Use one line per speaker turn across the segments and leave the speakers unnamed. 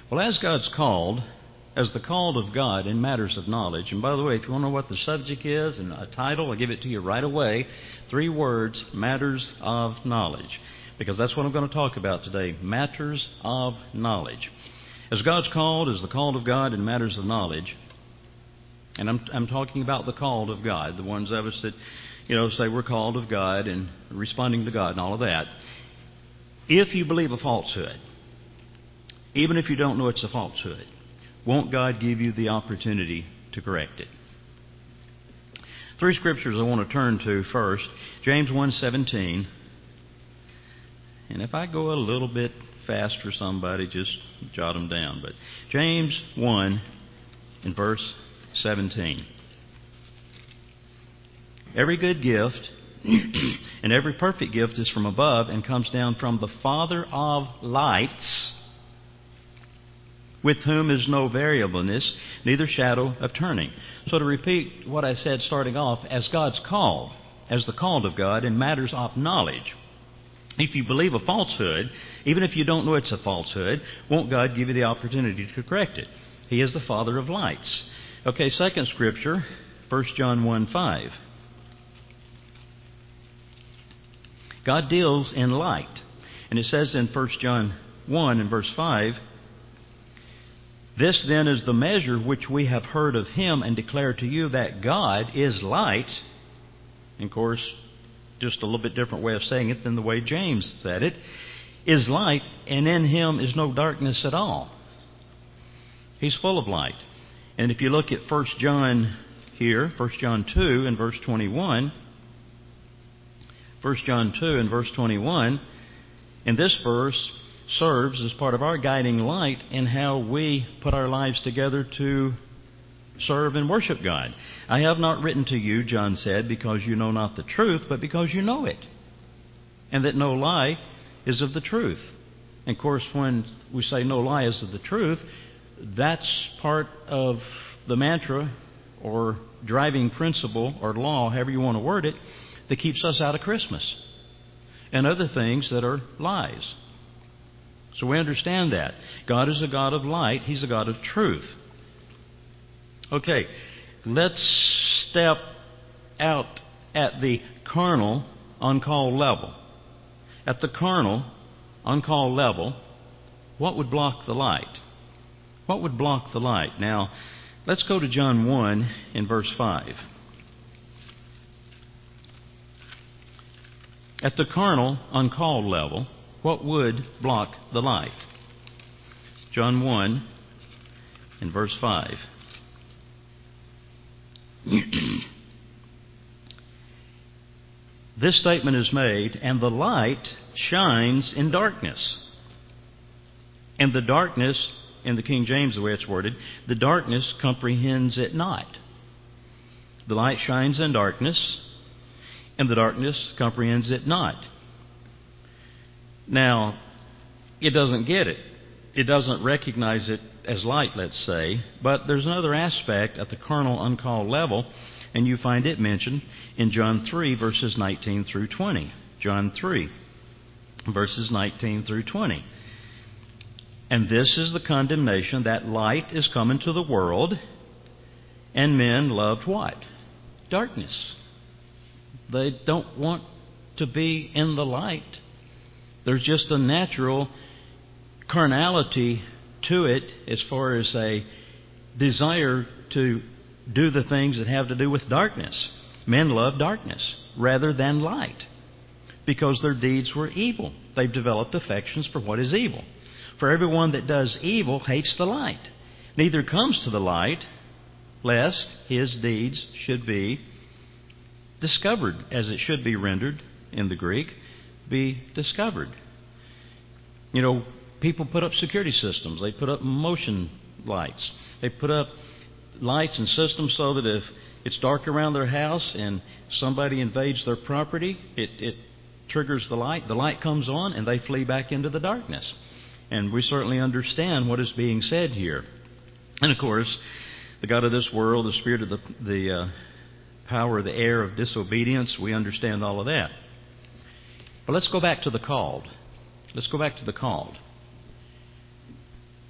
Well, as God's called, as the called of God in matters of knowledge, and by the way, if you want to know what the subject is and a title, I'll give it to you right away. 3 words, matters of knowledge. Because that's what I'm going to talk about today, matters of knowledge. As God's called, as the called of God in matters of knowledge, and I'm talking about the called of God, the ones of us that, say we're called of God and responding to God and all of that. If you believe a falsehood, even if you don't know it's a falsehood, won't God give you the opportunity to correct it? 3 scriptures I want to turn to first. James 1:17. And if I go a little bit fast for somebody, just jot them down. But James 1 in verse 17. Every good gift and every perfect gift is from above and comes down from the Father of lights, with whom is no variableness, neither shadow of turning. So to repeat what I said starting off, as God's called, as the called of God in matters of knowledge, if you believe a falsehood, even if you don't know it's a falsehood, won't God give you the opportunity to correct it? He is the Father of lights. Okay, second scripture, 1 John 1:5. God deals in light. And it says in 1 John 1 and verse 5, this then is the measure which we have heard of Him and declare to you, that God is light. And of course, just a little bit different way of saying it than the way James said it, is light, and in Him is no darkness at all. He's full of light. And if you look at 1 John here, 1 John 2 and verse 21, 1 John 2 and verse 21, and this verse serves as part of our guiding light in how we put our lives together to serve and worship God. I have not written to you, John said, because you know not the truth, but because you know it, and that no lie is of the truth. And of course, when we say no lie is of the truth, that's part of the mantra or driving principle or law, however you want to word it, that keeps us out of Christmas and other things that are lies. So we understand that. God is a God of light. He's a God of truth. Okay, let's step out at the carnal, uncalled level. At the carnal, uncalled level, what would block the light? What would block the light? Now, let's go to John 1 in verse 5. At the carnal, uncalled level, what would block the light? John 1 in verse 5. This statement is made, and the light shines in darkness. And the darkness, in the King James, the way it's worded, the darkness comprehends it not. The light shines in darkness, and the darkness comprehends it not. Now, it doesn't get it. It doesn't recognize it as light, let's say. But there's another aspect at the carnal, uncalled level, and you find it mentioned in John 3, verses 19 through 20. John 3, verses 19 through 20. And this is the condemnation, that light is come into the world, and men loved what? Darkness. They don't want to be in the light. There's just a natural carnality to it as far as a desire to do the things that have to do with darkness. Men love darkness rather than light because their deeds were evil. They've developed affections for what is evil. For everyone that does evil hates the light, neither comes to the light, lest his deeds should be discovered, as it should be rendered in the Greek, be discovered. You know, people put up security systems. They put up motion lights. They put up lights and systems so that if it's dark around their house and somebody invades their property, it triggers the light. The light comes on and they flee back into the darkness. And we certainly understand what is being said here. And of course, the God of this world, the spirit of the power of the air of disobedience, we understand all of that. But let's go back to the called. Let's go back to the called.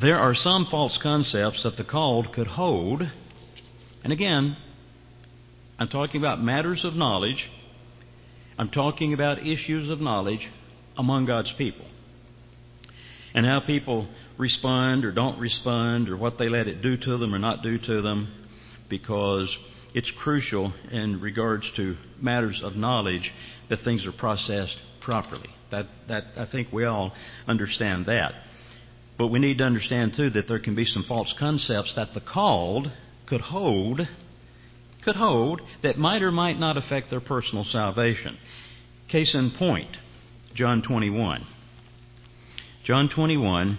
there are some false concepts that the called could hold. And again, I'm talking about matters of knowledge. I'm talking about issues of knowledge among God's people. And how people respond or don't respond, or what they let it do to them or not do to them, because it's crucial in regards to matters of knowledge that things are processed properly. That I think we all understand that. But we need to understand too that there can be some false concepts that the called could hold that might or might not affect their personal salvation. Case in point, John 21. John 21.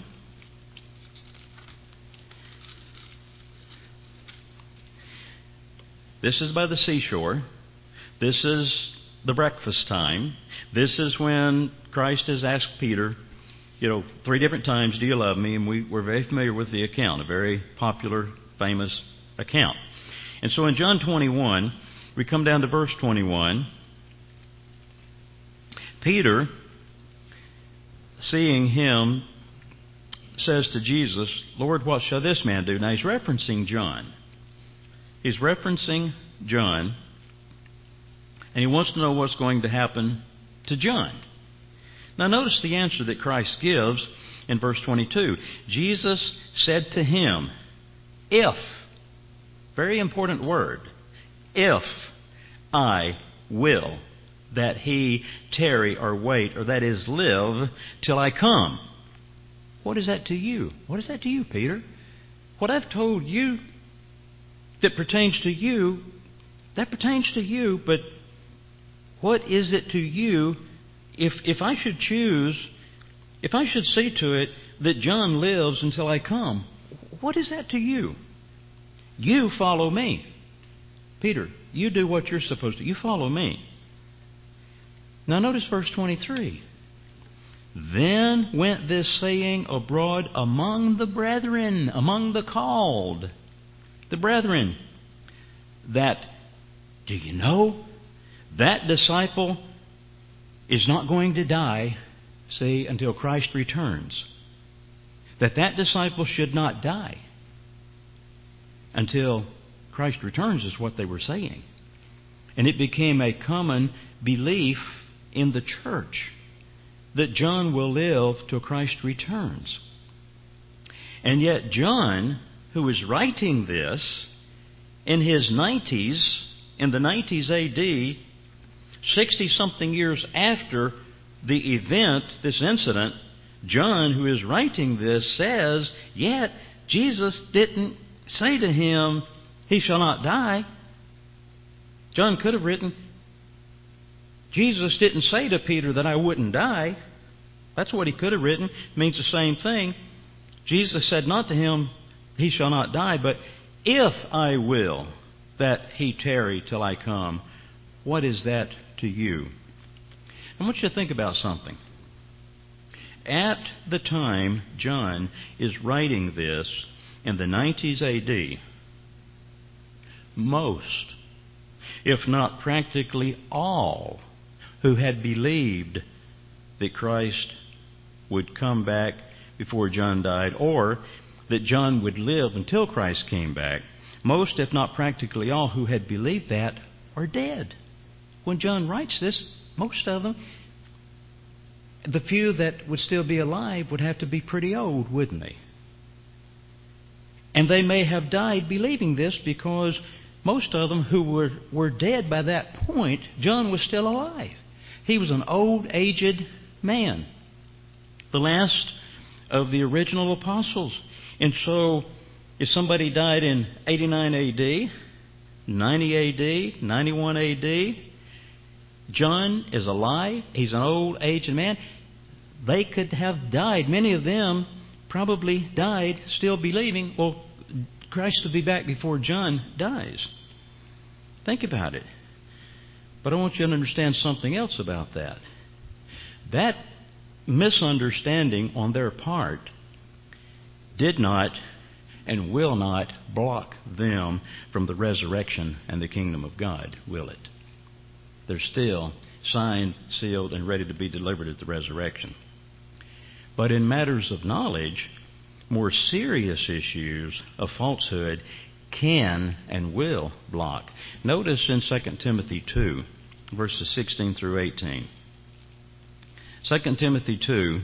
This is by the seashore. This is the breakfast time. This is when Christ has asked Peter, 3 different times, do you love me? And we're very familiar with the account, a very popular, famous account. And so in John 21, we come down to verse 21. Peter, seeing him, says to Jesus, Lord, what shall this man do? Now he's referencing John. He's referencing John, and he wants to know what's going to happen to John. Now notice the answer that Christ gives in verse 22. Jesus said to him, if, very important word, if I will that he tarry or wait, or that is live, till I come. What is that to you? What is that to you, Peter? What I've told you that pertains to you, that pertains to you, but what is it to you if I should choose, if I should see to it that John lives until I come? What is that to you? You follow me. Peter, you do what you're supposed to. You follow me. Now notice verse 23. Then went this saying abroad among the brethren, among the called, the brethren, that, do you know, that disciple is not going to die, see, until Christ returns. That disciple should not die until Christ returns is what they were saying. And it became a common belief in the church that John will live till Christ returns. And yet John, who is writing this in his 90s, in the 90s AD, 60-something years after the event, this incident, John, who is writing this, says, yet Jesus didn't say to him, he shall not die. John could have written, Jesus didn't say to Peter that I wouldn't die. That's what he could have written. It means the same thing. Jesus said not to him, he shall not die, but if I will that he tarry till I come, what is that to you? I want you to think about something. At the time John is writing this in the 90s AD, most, if not practically all, who had believed that Christ would come back before John died, or that John would live until Christ came back, most, if not practically all, who had believed that are dead. When John writes this, most of them, the few that would still be alive would have to be pretty old, wouldn't they? And they may have died believing this because most of them who were dead by that point, John was still alive. He was an old, aged man, the last of the original apostles. And so, if somebody died in 89 AD, 90 AD, 91 AD, John is alive, he's an old, aged man. They could have died. Many of them probably died still believing, well, Christ will be back before John dies. Think about it. But I want you to understand something else about that. That misunderstanding on their part did not and will not block them from the resurrection and the kingdom of God, will it? They're still signed, sealed, and ready to be delivered at the resurrection. But in matters of knowledge, more serious issues of falsehood can and will block. Notice in 2 Timothy 2, verses 16 through 18. 2 Timothy 2,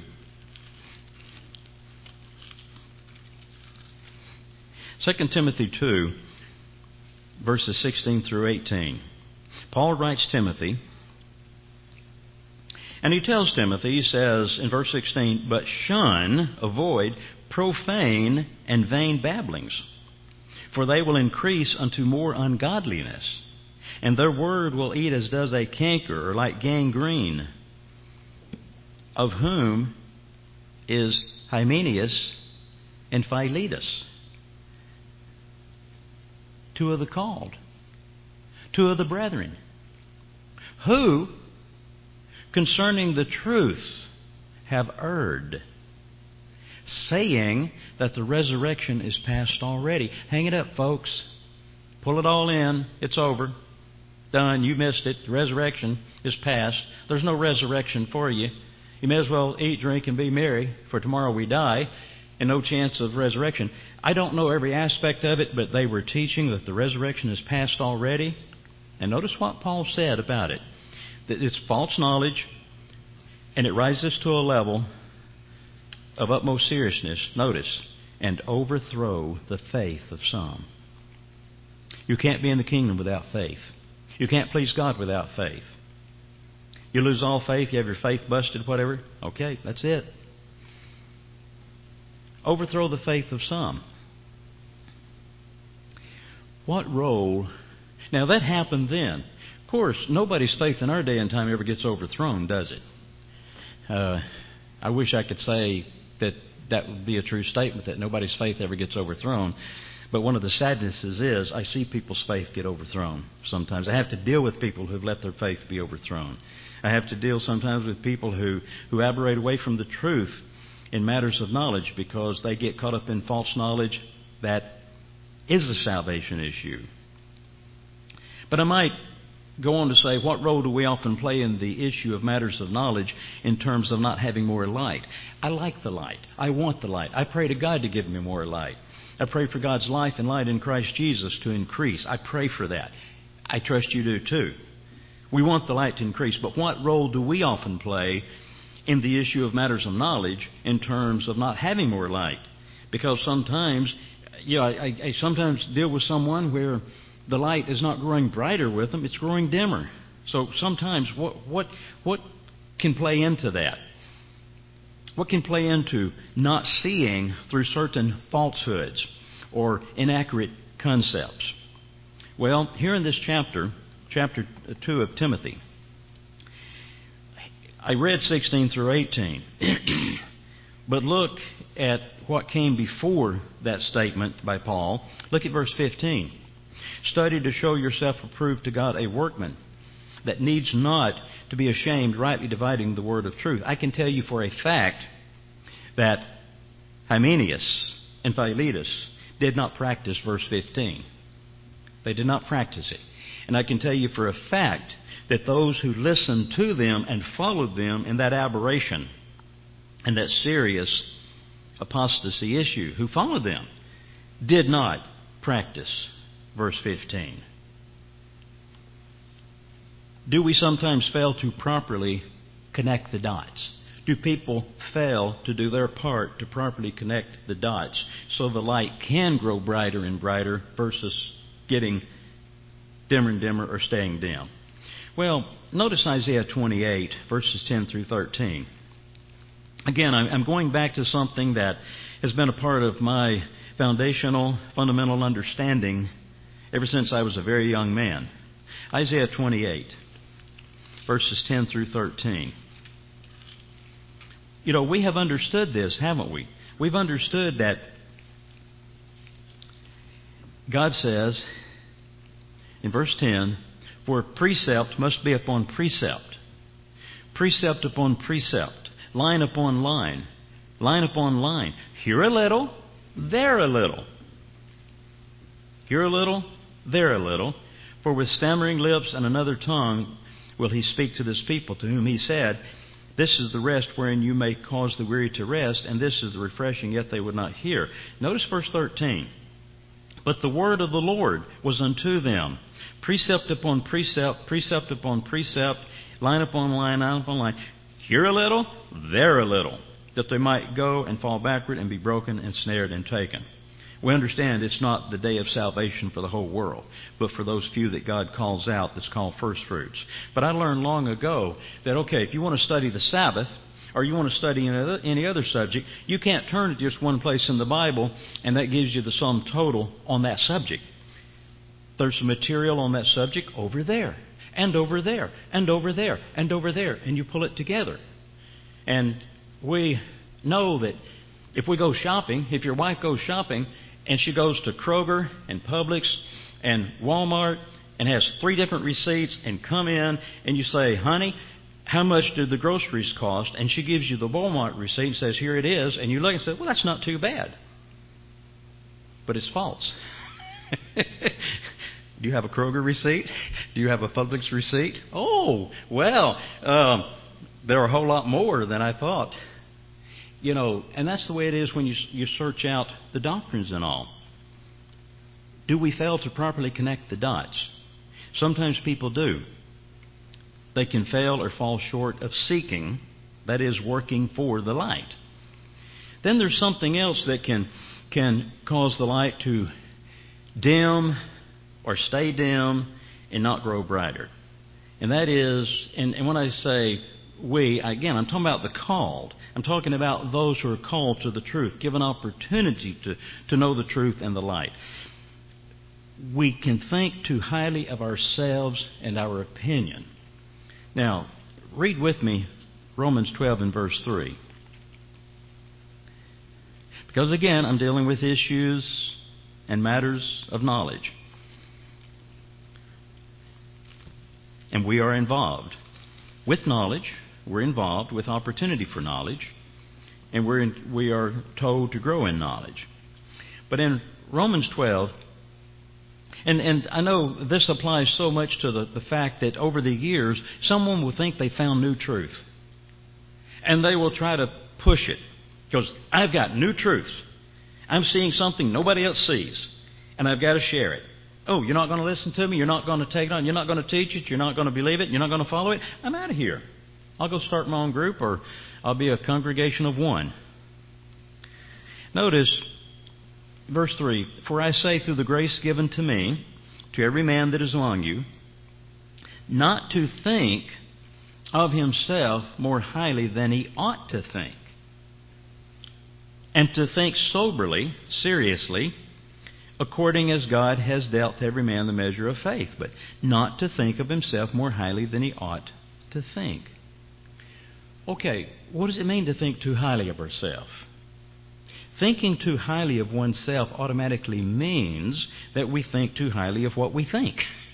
verses 16 through 18. Paul writes Timothy, and he tells Timothy, he says in verse 16, but shun, avoid, profane and vain babblings, for they will increase unto more ungodliness, and their word will eat as does a canker, or like gangrene, of whom is Hymenaeus and Philetus, two of the called, two of the brethren, who concerning the truth have erred, saying that the resurrection is past already. Hang it up, folks. Pull it all in. It's over. Done. You missed it. The resurrection is past. There's no resurrection for you. You may as well eat, drink, and be merry, for tomorrow we die, and no chance of resurrection. I don't know every aspect of it, but they were teaching that the resurrection is past already. And notice what Paul said about it. That it's false knowledge, and it rises to a level of utmost seriousness. Notice, and overthrow the faith of some. You can't be in the kingdom without faith. You can't please God without faith. You lose all faith, you have your faith busted, whatever. Okay, that's it. Overthrow the faith of some. What role? Now that happened then. Of course, nobody's faith in our day and time ever gets overthrown, does it? I wish I could say that would be a true statement, that nobody's faith ever gets overthrown. But one of the sadnesses is I see people's faith get overthrown sometimes. I have to deal with people who've let their faith be overthrown. I have to deal sometimes with people who aberrate away from the truth in matters of knowledge because they get caught up in false knowledge that is a salvation issue. But I might go on to say, what role do we often play in the issue of matters of knowledge in terms of not having more light? I like the light. I want the light. I pray to God to give me more light. I pray for God's life and light in Christ Jesus to increase. I pray for that. I trust you do too. We want the light to increase, but what role do we often play in the issue of matters of knowledge in terms of not having more light? Because sometimes, I sometimes deal with someone where the light is not growing brighter with them, it's growing dimmer. So sometimes what can play into that? What can play into not seeing through certain falsehoods or inaccurate concepts? Well, here in this chapter 2 of Timothy, I read 16 through 18. But look at what came before that statement by Paul. Look at verse 15. Study to show yourself approved to God, a workman that needs not to be ashamed, rightly dividing the word of truth. I can tell you for a fact that Hymenaeus and Philetus did not practice verse 15. They did not practice it. And I can tell you for a fact that those who listened to them and followed them in that aberration and that serious apostasy issue, who followed them, did not practice verse 15. Do we sometimes fail to properly connect the dots? Do people fail to do their part to properly connect the dots so the light can grow brighter and brighter versus getting dimmer and dimmer or staying dim? Well, notice Isaiah 28, verses 10 through 13. Again, I'm going back to something that has been a part of my fundamental understanding ever since I was a very young man. Isaiah 28, verses 10 through 13. We have understood this, haven't we? We've understood that God says in verse 10, for precept must be upon precept, precept upon precept, line upon line, line upon line. Here a little, there a little. Here a little, there a little. For with stammering lips and another tongue will he speak to this people, to whom he said, This is the rest wherein you may cause the weary to rest, and this is the refreshing, yet they would not hear. Notice verse 13. But the word of the Lord was unto them, precept upon precept, precept upon precept, line upon line, line upon line. Here a little, there a little, that they might go and fall backward and be broken and snared and taken. We understand it's not the day of salvation for the whole world, but for those few that God calls out, that's called first fruits. But I learned long ago that, okay, if you want to study the Sabbath, or you want to study any other subject, you can't turn to just one place in the Bible and that gives you the sum total on that subject. There's some material on that subject over there, and over there, and over there, and over there, and you pull it together. And we know that if we go shopping, if your wife goes shopping and she goes to Kroger and Publix and Walmart and has 3 different receipts and come in and you say, honey, how much did the groceries cost? And she gives you the Walmart receipt and says, here it is. And you look and say, well, that's not too bad. But it's false. Do you have a Kroger receipt? Do you have a Publix receipt? Oh, well, there are a whole lot more than I thought. You know, and that's the way it is when you search out the doctrines and all. Do we fail to properly connect the dots? Sometimes people do. They can fail or fall short of seeking, that is, working for the light. Then there's something else that can cause the light to dim or stay dim and not grow brighter. And that is, and when I say we, again, I'm talking about the called. I'm talking about those who are called to the truth, given opportunity to know the truth and the light. We can think too highly of ourselves and our opinion. Now, read with me Romans 12 and verse 3. Because again, I'm dealing with issues and matters of knowledge. And we are involved. With knowledge, we're involved with opportunity for knowledge. And we are told to grow in knowledge. But in Romans 12, and I know this applies so much to the fact that over the years, someone will think they found new truth. And they will try to push it. Because I've got new truth. I'm seeing something nobody else sees. And I've got to share it. Oh, you're not going to listen to me? You're not going to take it on? You're not going to teach it? You're not going to believe it? You're not going to follow it? I'm out of here. I'll go start my own group, or I'll be a congregation of one. Notice verse 3, for I say through the grace given to me, to every man that is among you, not to think of himself more highly than he ought to think, and to think soberly, seriously, according as God has dealt to every man the measure of faith, but not to think of himself more highly than he ought to think. Okay, what does it mean to think too highly of ourselves? Thinking too highly of oneself automatically means that we think too highly of what we think.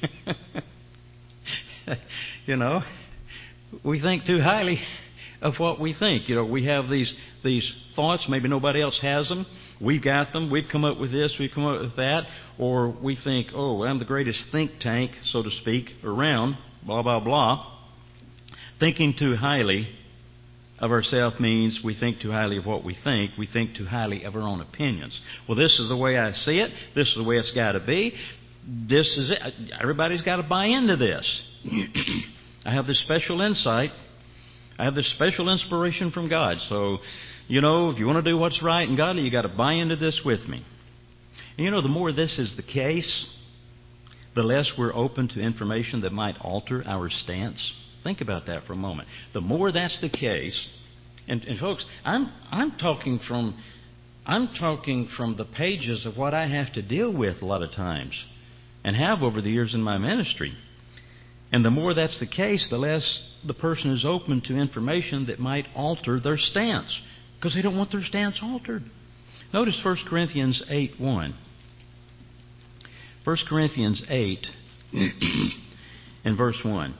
You know, we think too highly of what we think. You know, we have these thoughts, maybe nobody else has them. We've got them. We've come up with this, we've come up with that. Or we think, oh, I'm the greatest think tank, so to speak, around, blah, blah, blah. Thinking too highly of ourselves means we think too highly of what we think. We think too highly of our own opinions. Well, this is the way I see it. This is the way it's got to be. This is it. Everybody's got to buy into this. I have this special insight. I have this special inspiration from God. So, you know, if you want to do what's right and godly, you got to buy into this with me. And you know, the more this is the case, the less we're open to information that might alter our stance. Think about that for a moment. The more that's the case, and folks, I'm talking from the pages of what I have to deal with a lot of times, and have over the years in my ministry. And the more that's the case, the less the person is open to information that might alter their stance, because they don't want their stance altered. Notice 1 Corinthians 8:1. 1 Corinthians 8 and verse 1.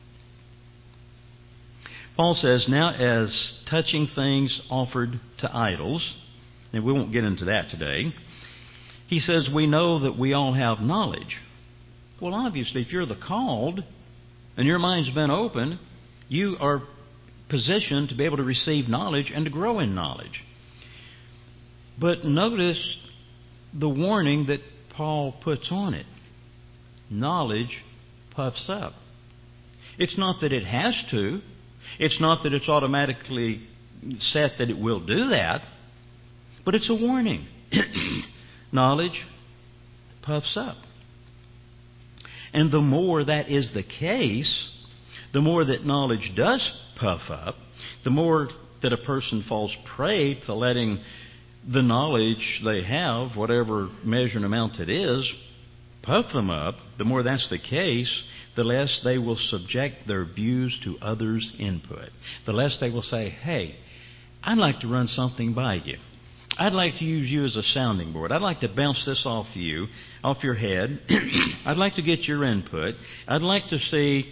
Paul says, now as touching things offered to idols, and we won't get into that today, he says, we know that we all have knowledge. Well, obviously, if you're the called, and your mind's been open, you are position to be able to receive knowledge and to grow in knowledge. But notice the warning that Paul puts on it. Knowledge puffs up. It's not that it has to. It's not that it's automatically set that it will do that. But it's a warning. Knowledge puffs up. And the more that is the case, the more that knowledge does puff up, the more that a person falls prey to letting the knowledge they have, whatever measure and amount it is, puff them up, the more that's the case, the less they will subject their views to others' input. The less they will say, hey, I'd like to run something by you. I'd like to use you as a sounding board. I'd like to bounce this off you, off your head. I'd like to get your input. I'd like to see,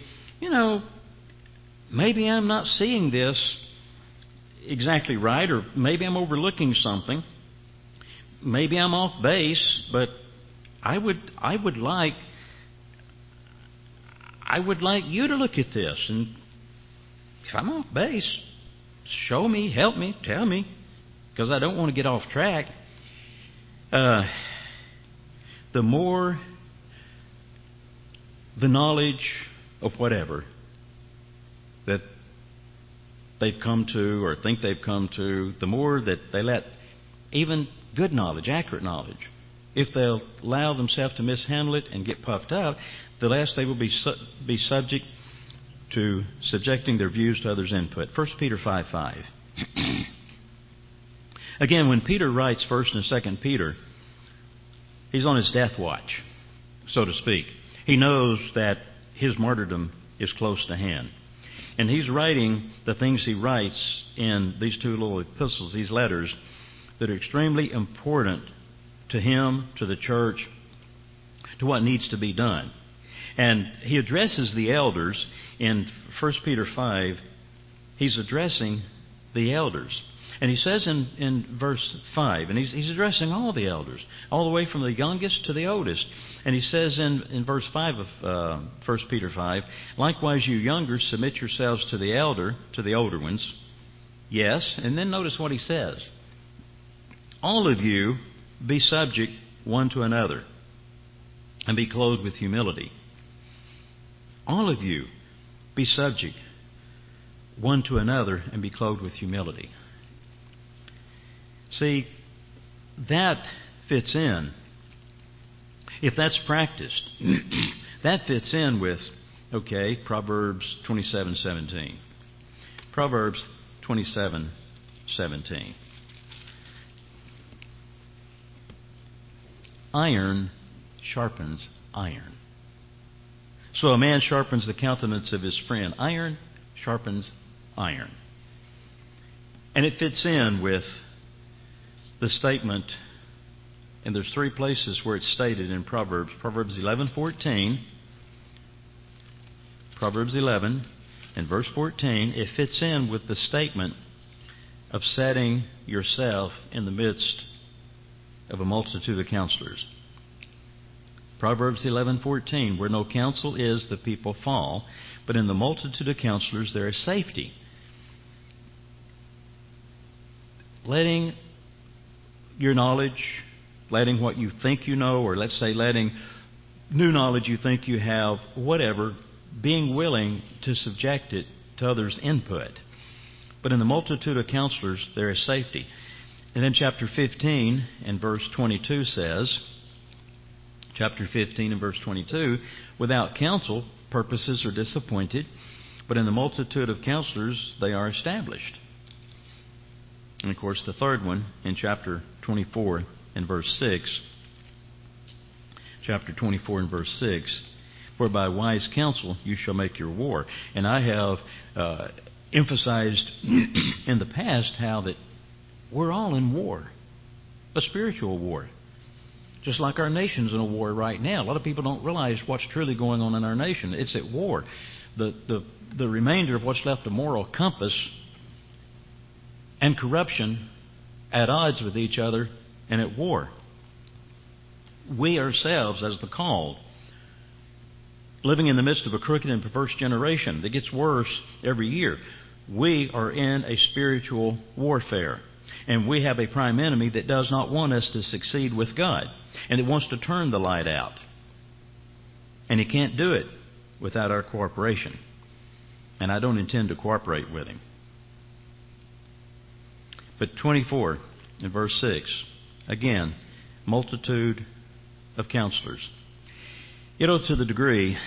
maybe I'm not seeing this exactly right, or maybe I'm overlooking something. Maybe I'm off base, but I would like you to look at this, and if I'm off base, show me, help me, tell me, because I don't want to get off track. The more the knowledge of whatever that they've come to or think they've come to, the more that they let even good knowledge, accurate knowledge, if they'll allow themselves to mishandle it and get puffed up, the less they will be subject to subjecting their views to others' input. 1 Peter 5:5. Again, when Peter writes 1st and 2nd Peter, he's on his death watch, so to speak. He knows that his martyrdom is close to hand. And he's writing the things he writes in these two little epistles, these letters, that are extremely important to him, to the church, to what needs to be done. And he addresses the elders in 1 Peter 5. He's addressing the elders. And he says in verse 5, and he's addressing all the elders, all the way from the youngest to the oldest. And he says in verse 5 of 1 Peter 5, likewise you younger, submit yourselves to the older ones. Yes, and then notice what he says. All of you be subject one to another, and be clothed with humility. All of you be subject one to another, and be clothed with humility. See, that fits in. If that's practiced, that fits in with, Proverbs 27:17. Proverbs 27:17. Iron sharpens iron. So a man sharpens the countenance of his friend. Iron sharpens iron. And it fits in with the statement, and there's three places where it's stated in Proverbs. Proverbs 11:14. Proverbs 11 and verse 14. It fits in with the statement of setting yourself in the midst of a multitude of counselors. Proverbs 11:14. Where no counsel is, the people fall, but in the multitude of counselors there is safety. Letting your knowledge, letting what you think you know, or let's say letting new knowledge you think you have, whatever, being willing to subject it to others' input. But in the multitude of counselors, there is safety. And then chapter 15 and verse 22 says, chapter 15 and verse 22, without counsel, purposes are disappointed, but in the multitude of counselors, they are established. And of course, the third one in chapter 24 and verse 6. Chapter 24 and verse 6. For by wise counsel you shall make your war. And I have emphasized in the past how that we're all in war. A spiritual war. Just like our nation's in a war right now. A lot of people don't realize what's truly going on in our nation. It's at war. The remainder of what's left of moral compass and corruption at odds with each other and at war. We ourselves, as the called, living in the midst of a crooked and perverse generation that gets worse every year. We are in a spiritual warfare. And we have a prime enemy that does not want us to succeed with God. And it wants to turn the light out. And he can't do it without our cooperation. And I don't intend to cooperate with him. But 24 in verse 6, again, multitude of counselors. You know, to the degree,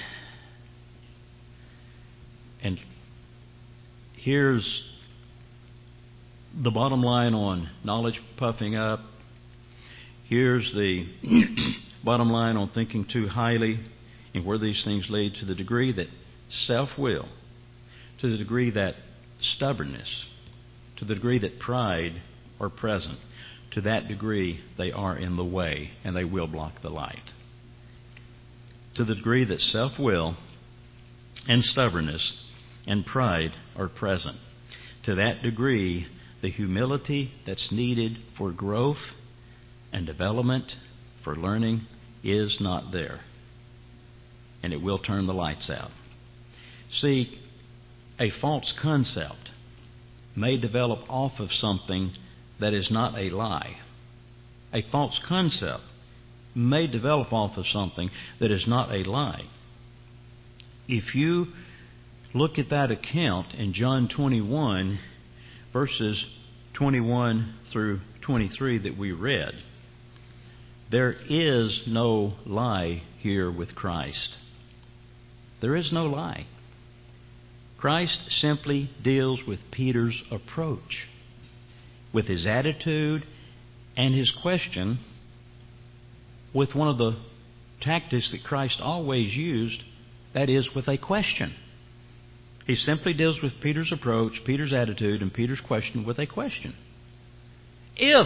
and here's the bottom line on knowledge puffing up. Here's the bottom line on thinking too highly and where these things lead. To the degree that self-will, to the degree that stubbornness, to the degree that pride are present, to that degree they are in the way and they will block the light. To the degree that self-will and stubbornness and pride are present, to that degree the humility that's needed for growth and development, for learning, is not there. And it will turn the lights out. See, a false concept may develop off of something that is not a lie. A false concept may develop off of something that is not a lie. If you look at that account in John 21, verses 21 through 23 that we read, there is no lie here with Christ. There is no lie. Christ simply deals with Peter's approach, with his attitude and his question, with one of the tactics that Christ always used, that is, with a question. He simply deals with Peter's approach, Peter's attitude, and Peter's question with a question. If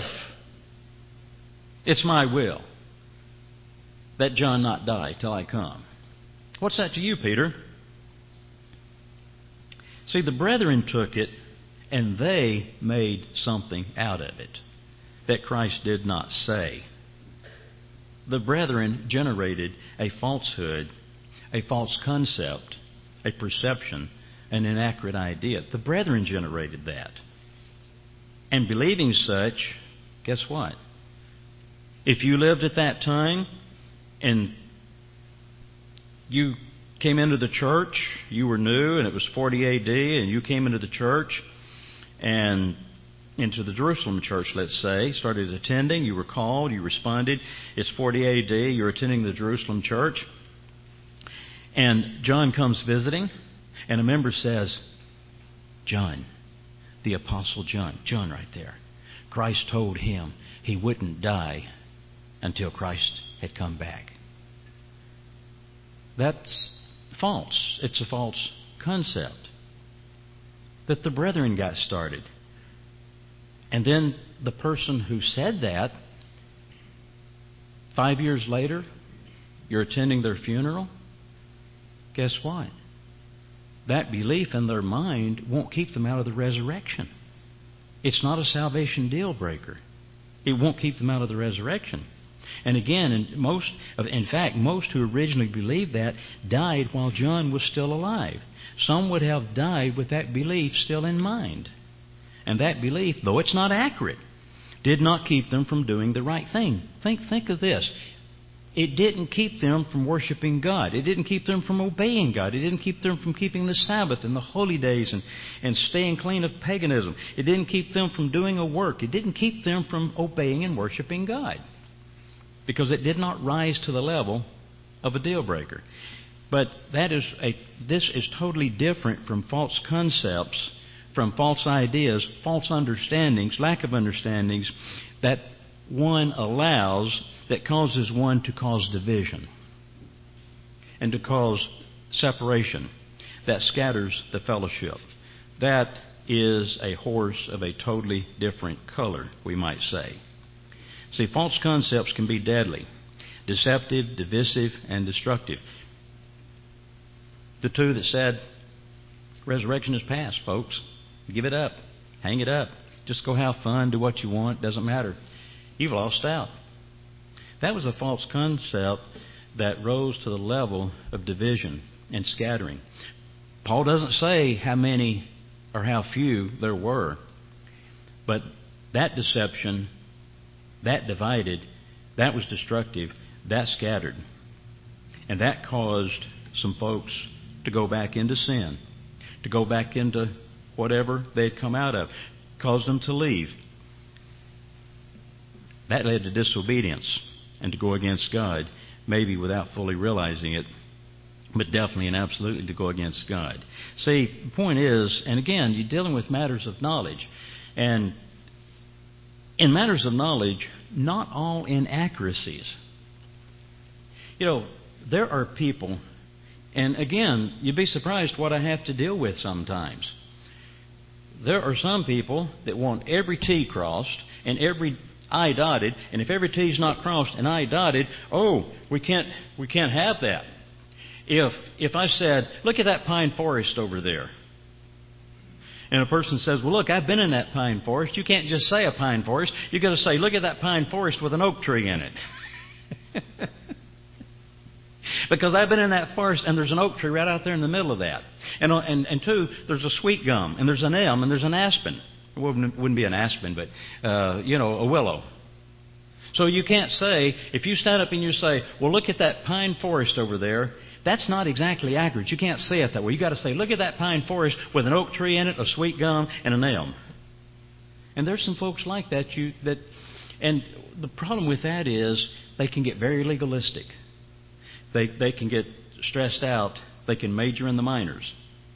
it's my will that John not die till I come, what's that to you, Peter? See, the brethren took it and they made something out of it that Christ did not say. The brethren generated a falsehood, a false concept, a perception, an inaccurate idea. The brethren generated that. And believing such, guess what? If you lived at that time and you came into the church, you were new, and it was 40 AD, and you came into the church and into the Jerusalem church, let's say, started attending, you were called, you responded, it's 40 AD, you're attending the Jerusalem church, and John comes visiting, and a member says, John, the Apostle John right there, Christ told him he wouldn't die until Christ had come back. That's false. It's a false concept that the brethren got started. And then the person who said that, 5 years later, you're attending their funeral. Guess what? That belief in their mind won't keep them out of the resurrection. It's not a salvation deal breaker. It won't keep them out of the resurrection. And again, most who originally believed that died while John was still alive. Some would have died with that belief still in mind. And that belief, though it's not accurate, did not keep them from doing the right thing. Think of this. It didn't keep them from worshiping God. It didn't keep them from obeying God. It didn't keep them from keeping the Sabbath and the holy days and staying clean of paganism. It didn't keep them from doing a work. It didn't keep them from obeying and worshiping God, because it did not rise to the level of a deal breaker. But this is totally different from false concepts, from false ideas, false understandings, lack of understandings that one allows, that causes one to cause division and to cause separation, that scatters the fellowship. That is a horse of a totally different color, we might say. See, false concepts can be deadly, deceptive, divisive, and destructive. The two that said, resurrection is past, folks. Give it up. Hang it up. Just go have fun, do what you want, doesn't matter. You've lost out. That was a false concept that rose to the level of division and scattering. Paul doesn't say how many or how few there were. But that deception, that divided, that was destructive, that scattered. And that caused some folks to go back into sin, to go back into whatever they had come out of, caused them to leave. That led to disobedience and to go against God, maybe without fully realizing it, but definitely and absolutely to go against God. See, the point is, and again, you're dealing with matters of knowledge. And in matters of knowledge, not all inaccuracies. You know, there are people, and again, you'd be surprised what I have to deal with sometimes. There are some people that want every T crossed and every I dotted, and if every T is not crossed and I dotted, we can't have that. If I said, look at that pine forest over there, and a person says, well, look, I've been in that pine forest. You can't just say a pine forest. You've got to say, look at that pine forest with an oak tree in it. Because I've been in that forest and there's an oak tree right out there in the middle of that. And two, there's a sweet gum, and there's an elm, and there's an aspen. It wouldn't be an aspen, but, a willow. So you can't say, if you stand up and you say, well, look at that pine forest over there, that's not exactly accurate. You can't say it that way. You've got to say, look at that pine forest with an oak tree in it, a sweet gum, and an elm. And there's some folks like that. And the problem with that is they can get very legalistic. They can get stressed out. They can major in the minors.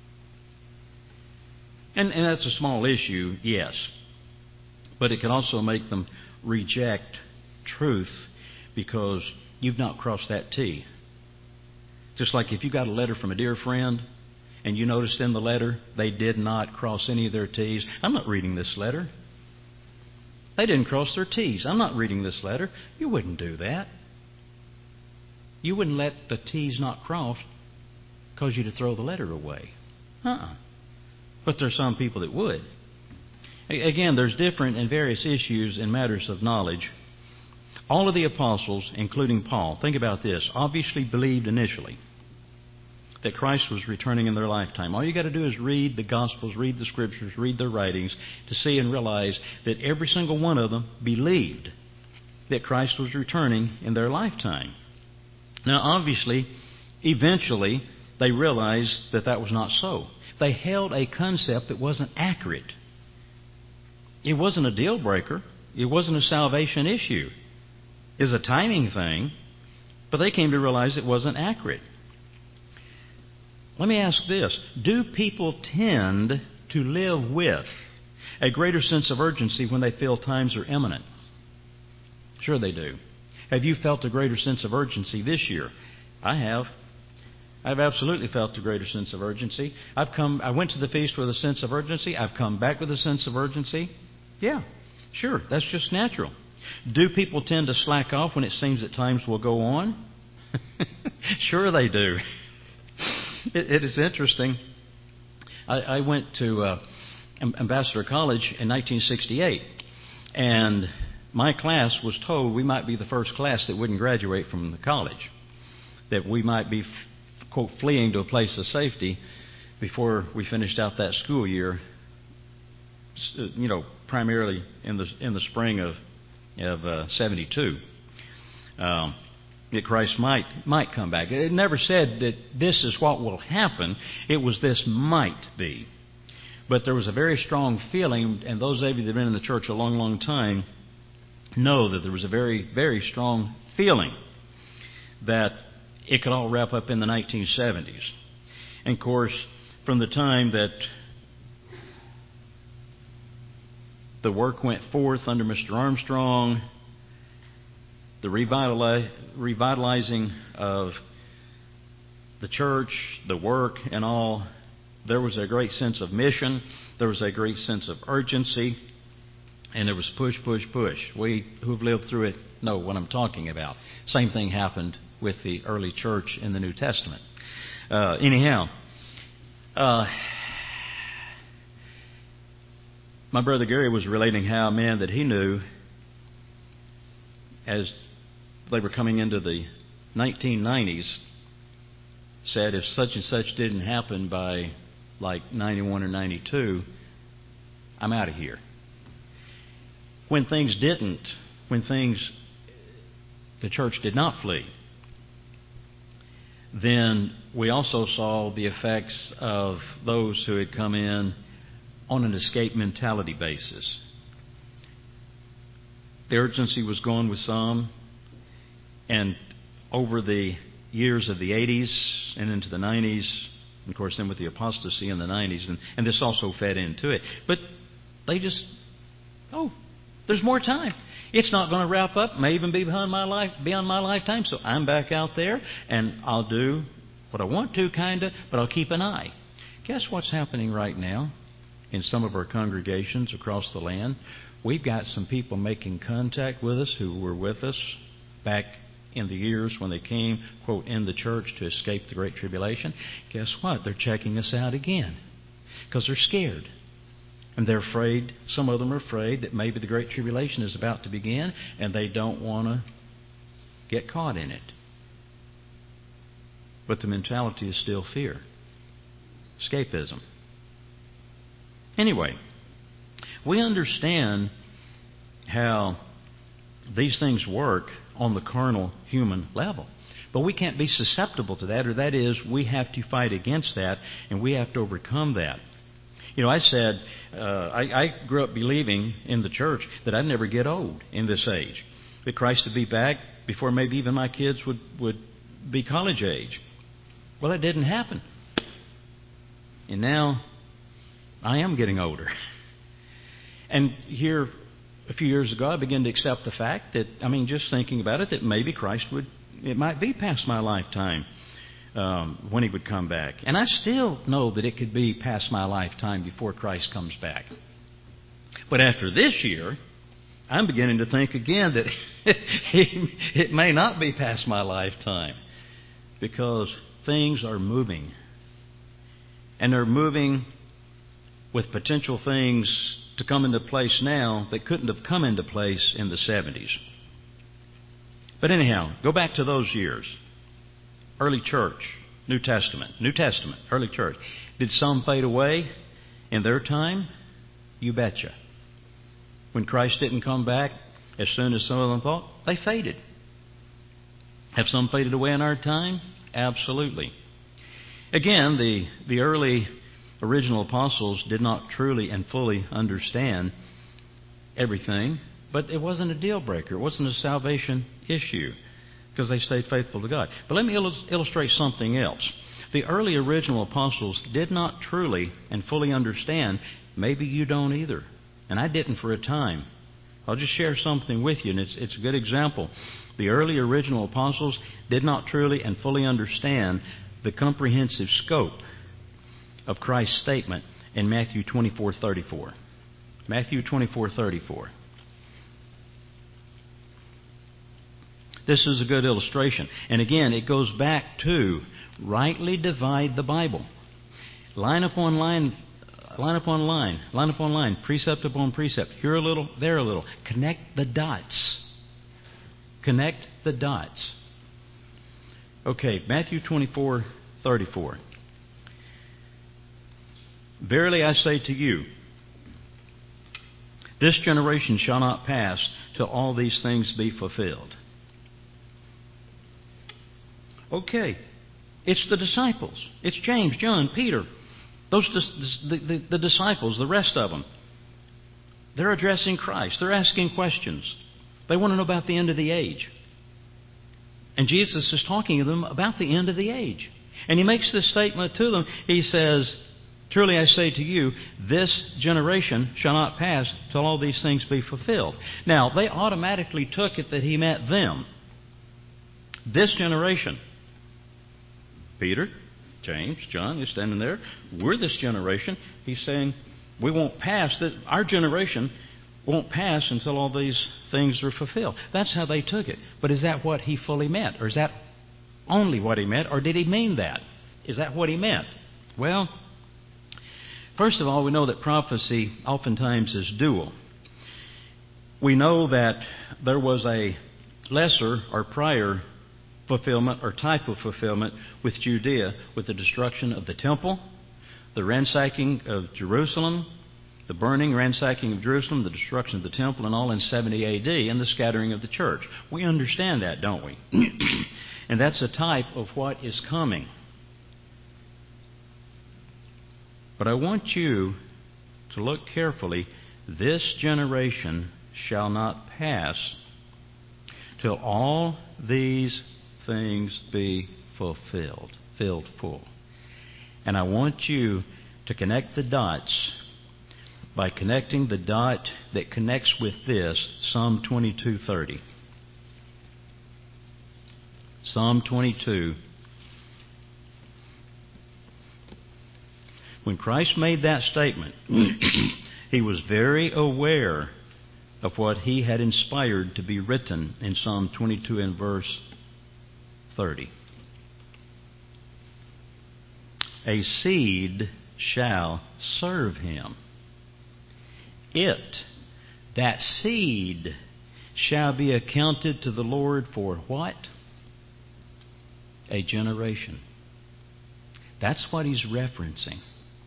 And that's a small issue, yes. But it can also make them reject truth because you've not crossed that T. Just like if you got a letter from a dear friend and you noticed in the letter they did not cross any of their T's. I'm not reading this letter. They didn't cross their T's. I'm not reading this letter. You wouldn't do that. You wouldn't let the T's not crossed cause you to throw the letter away. But there's some people that would. Again, there's different and various issues in matters of knowledge. All of the apostles, including Paul, think about this, obviously believed initially that Christ was returning in their lifetime. All you got to do is read the Gospels, read the Scriptures, read their writings to see and realize that every single one of them believed that Christ was returning in their lifetime. Now, obviously, eventually, they realized that that was not so. They held a concept that wasn't accurate. It wasn't a deal breaker. It wasn't a salvation issue. It was a timing thing, but they came to realize it wasn't accurate. Let me ask this. Do people tend to live with a greater sense of urgency when they feel times are imminent? Sure they do. Have you felt a greater sense of urgency this year? I have. I've absolutely felt a greater sense of urgency. I went to the feast with a sense of urgency. I've come back with a sense of urgency. Yeah, sure, that's just natural. Do people tend to slack off when it seems that times will go on? Sure they do. It is interesting. I went to Ambassador College in 1968, and my class was told we might be the first class that wouldn't graduate from the college, that we might be, quote, fleeing to a place of safety before we finished out that school year, primarily in the spring of 72. That Christ might come back. It never said that this is what will happen. It was this might be. But there was a very strong feeling, and those of you that have been in the church a long, long time know that there was a very, very strong feeling that it could all wrap up in the 1970s. And of course, from the time that the work went forth under Mr. Armstrong, the revitalizing of the church, the work and all, there was a great sense of mission, there was a great sense of urgency, and there was push, push, push. We who've lived through it know what I'm talking about. Same thing happened with the early church in the New Testament. My brother Gary was relating how a man that he knew, as they were coming into the 1990s, said if such and such didn't happen by like 91 or 92, I'm out of here. When the church did not flee, then we also saw the effects of those who had come in on an escape mentality basis. The urgency was gone with some, and over the years of the 80s and into the 90s, and of course then with the apostasy in the 90s, and this also fed into it. But they just, there's more time. It's not going to wrap up, may even be beyond my lifetime, so I'm back out there, and I'll do what I want to, kind of, but I'll keep an eye. Guess what's happening right now in some of our congregations across the land? We've got some people making contact with us who were with us back in the years when they came, quote, in the church to escape the Great Tribulation. Guess what? They're checking us out again because they're scared. And they're afraid, some of them are afraid that maybe the Great Tribulation is about to begin and they don't want to get caught in it. But the mentality is still fear. Escapism. Anyway, we understand how these things work on the carnal human level. But we can't be susceptible to that, or that is, we have to fight against that, and we have to overcome that. You know, I said, I grew up believing in the church that I'd never get old in this age. That Christ would be back before maybe even my kids would be college age. Well, that didn't happen. And now I am getting older. And here, a few years ago, I began to accept the fact that, just thinking about it, that maybe it might be past my lifetime when He would come back. And I still know that it could be past my lifetime before Christ comes back. But after this year, I'm beginning to think again that it may not be past my lifetime, because things are moving. And they're moving with potential things to come into place now that couldn't have come into place in the 70s. But anyhow, go back to those years. Early church, New Testament, early church. Did some fade away in their time? You betcha. When Christ didn't come back, as soon as some of them thought, they faded. Have some faded away in our time? Absolutely. Again, the early original apostles did not truly and fully understand everything, but it wasn't a deal breaker. It wasn't a salvation issue because they stayed faithful to God. But let me illustrate something else. The early original apostles did not truly and fully understand. Maybe you don't either. And I didn't for a time. I'll just share something with you, and it's a good example. The early original apostles did not truly and fully understand the comprehensive scope of Christ's statement in Matthew 24:34. Matthew 24:34. This is a good illustration. And again, it goes back to rightly divide the Bible. Line upon line, line upon line, line upon line, precept upon precept. Here a little, there a little. Connect the dots. Connect the dots. Okay, Matthew 24:34. Verily I say to you, this generation shall not pass till all these things be fulfilled. Okay, it's the disciples. It's James, John, Peter. The disciples, the rest of them. They're addressing Christ. They're asking questions. They want to know about the end of the age. And Jesus is talking to them about the end of the age. And He makes this statement to them. He says, truly I say to you, this generation shall not pass till all these things be fulfilled. Now, they automatically took it that He meant them. This generation. Peter, James, John is standing there. We're this generation. He's saying we won't pass, that our generation won't pass until all these things are fulfilled. That's how they took it. But is that what He fully meant? Or is that only what He meant? Or did He mean that? Is that what He meant? Well, first of all, we know that prophecy oftentimes is dual. We know that there was a lesser or prior fulfillment or type of fulfillment with Judea, with the destruction of the temple, the ransacking of Jerusalem, the burning, ransacking of Jerusalem, the destruction of the temple, and all in 70 A.D., and the scattering of the church. We understand that, don't we? And that's a type of what is coming. But I want you to look carefully. This generation shall not pass till all these things be fulfilled, filled full. And I want you to connect the dots by connecting the dot that connects with this, Psalm 22:30. Psalm 22. When Christ made that statement, He was very aware of what He had inspired to be written in Psalm 22 and verse 30. A seed shall serve him. That seed, shall be accounted to the Lord for what? A generation. That's what He's referencing.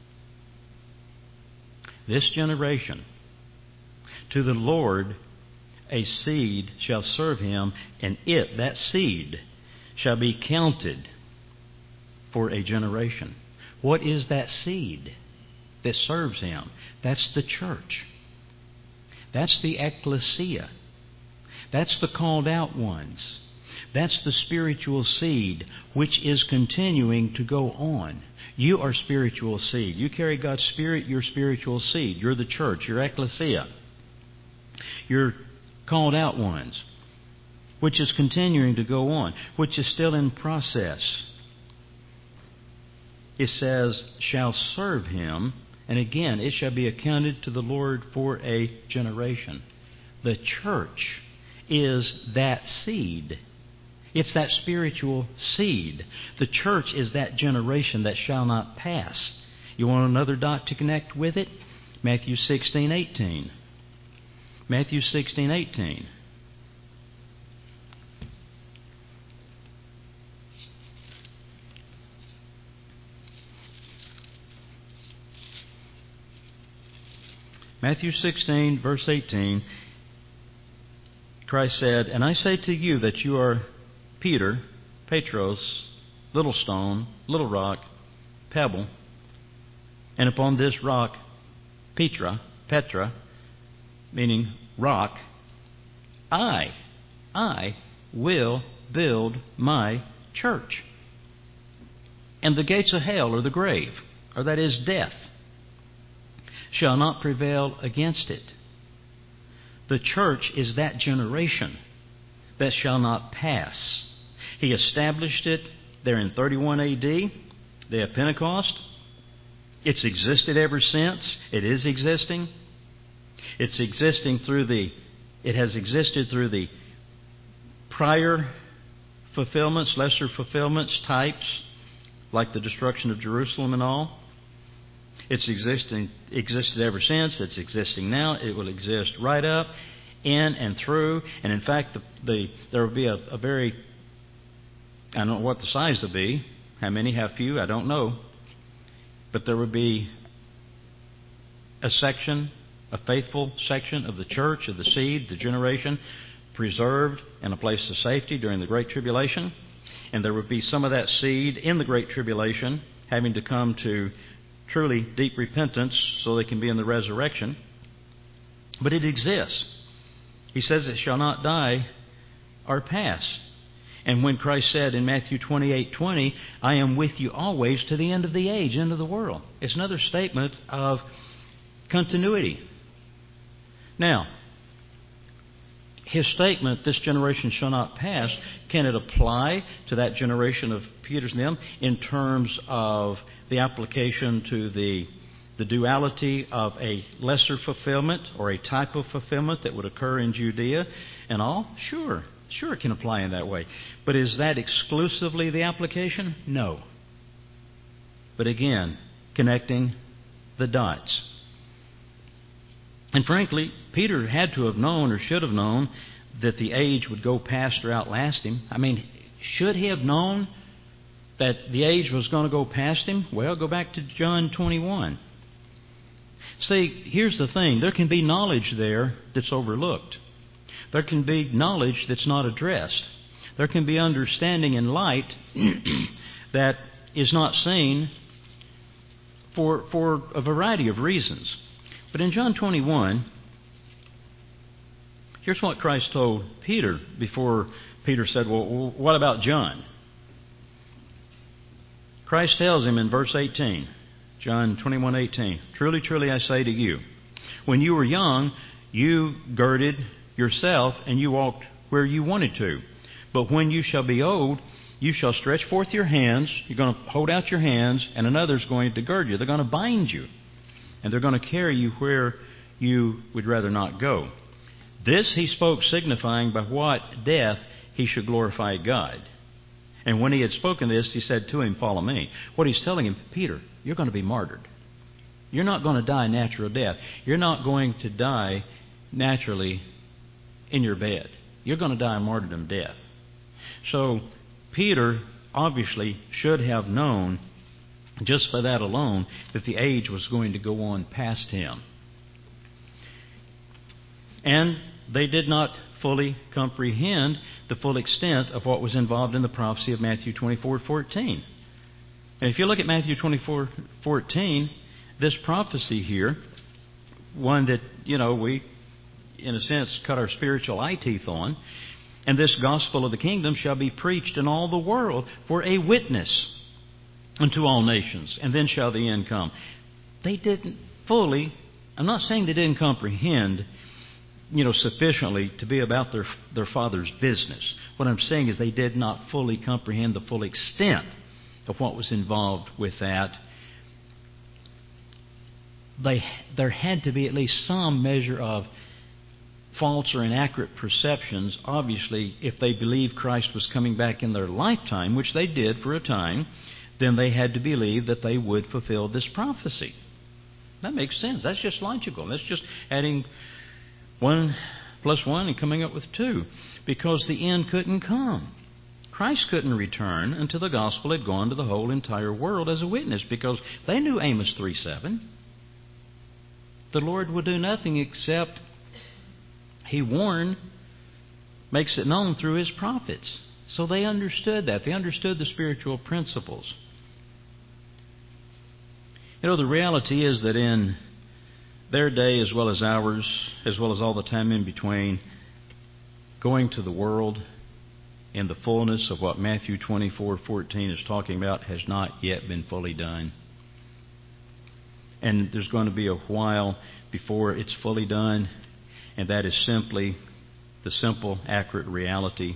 This generation, to the Lord, a seed shall serve him, and that seed, shall be counted for a generation. What is that seed that serves him? That's the church. That's the ecclesia. That's the called out ones. That's the spiritual seed which is continuing to go on. You are spiritual seed. You carry God's Spirit, you're spiritual seed. You're the church, you're ecclesia. You're called out ones, which is continuing to go on, which is still in process. It says, shall serve him, and again, it shall be accounted to the Lord for a generation. The church is that seed. It's that spiritual seed. The church is that generation that shall not pass. You want another dot to connect with it? Matthew 16:18. Matthew 16:18. Matthew 16, verse 18, Christ said, and I say to you that you are Peter, Petros, little stone, little rock, pebble, and upon this rock, Petra, meaning rock, I will build my church. And the gates of hell, or the grave, or that is death, shall not prevail against it. The church is that generation that shall not pass. He established it there in 31 A.D., day of Pentecost. It's existed ever since. It is existing. It has existed through the prior fulfillments, lesser fulfillments, types, like the destruction of Jerusalem and all. It's existed ever since. It's existing now. It will exist right up, in and through. And in fact, there will be a very, I don't know what the size will be. How many, how few, I don't know. But there will be a faithful section of the church, of the seed, the generation, preserved in a place of safety during the Great Tribulation. And there will be some of that seed in the Great Tribulation having to come to truly deep repentance so they can be in the resurrection. But it exists. He says it shall not die or pass. And when Christ said in Matthew 28:20, I am with you always to the end of the age, end of the world. It's another statement of continuity. Now, his statement, this generation shall not pass, can it apply to that generation of Peter's and them in terms of the application to the duality of a lesser fulfillment or a type of fulfillment that would occur in Judea and all? Sure it can apply in that way. But is that exclusively the application? No. But again, connecting the dots. And frankly, Peter had to have known or should have known that the age would go past or outlast him. I mean, should he have known that the age was going to go past him? Well, go back to John 21. See, here's the thing. There can be knowledge there that's overlooked. There can be knowledge that's not addressed. There can be understanding and light that is not seen for a variety of reasons. But in John 21, here's what Christ told Peter before Peter said, well, what about John? Christ tells him in verse 18, John 21:18, truly, truly, I say to you, when you were young, you girded yourself and you walked where you wanted to. But when you shall be old, you shall stretch forth your hands. You're going to hold out your hands, and another's going to gird you. They're going to bind you, and they're going to carry you where you would rather not go. This he spoke, signifying by what death he should glorify God. And when he had spoken this, he said to him, follow me. What he's telling him, Peter, you're going to be martyred. You're not going to die a natural death. You're not going to die naturally in your bed. You're going to die a martyrdom death. So Peter obviously should have known, just by that alone, that the age was going to go on past him. And they did not fully comprehend the full extent of what was involved in the prophecy of Matthew 24:14. And if you look at Matthew 24:14, this prophecy here, one that, we, in a sense, cut our spiritual eye teeth on, and this gospel of the kingdom shall be preached in all the world for a witness unto all nations, and then shall the end come. They didn't fully, I'm not saying they didn't comprehend, sufficiently to be about their Father's business. What I'm saying is they did not fully comprehend the full extent of what was involved with that. There had to be at least some measure of false or inaccurate perceptions. Obviously, if they believed Christ was coming back in their lifetime, which they did for a time, then they had to believe that they would fulfill this prophecy. That makes sense. That's just logical. That's just adding 1 plus 1 and coming up with 2. Because the end couldn't come. Christ couldn't return until the gospel had gone to the whole entire world as a witness, because they knew Amos 3:7. The Lord will do nothing except He warned, makes it known through His prophets. So they understood that. They understood the spiritual principles. The reality is that in their day, as well as ours, as well as all the time in between, going to the world in the fullness of what Matthew 24:14 is talking about has not yet been fully done. And there's going to be a while before it's fully done, and that is simply the simple, accurate reality.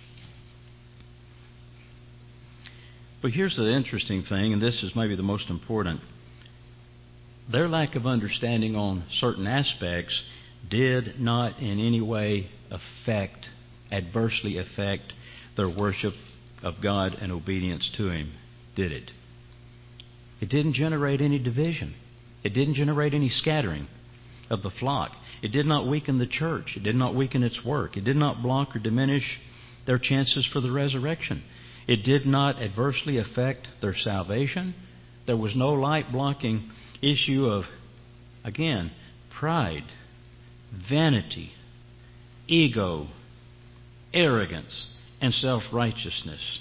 But here's the interesting thing, and this is maybe the most important. Their lack of understanding on certain aspects did not in any way adversely affect their worship of God and obedience to Him, did it? It didn't generate any division. It didn't generate any scattering of the flock. It did not weaken the church. It did not weaken its work. It did not block or diminish their chances for the resurrection. It did not adversely affect their salvation. There was no light-blocking issue of, again, pride, vanity, ego, arrogance, and self-righteousness.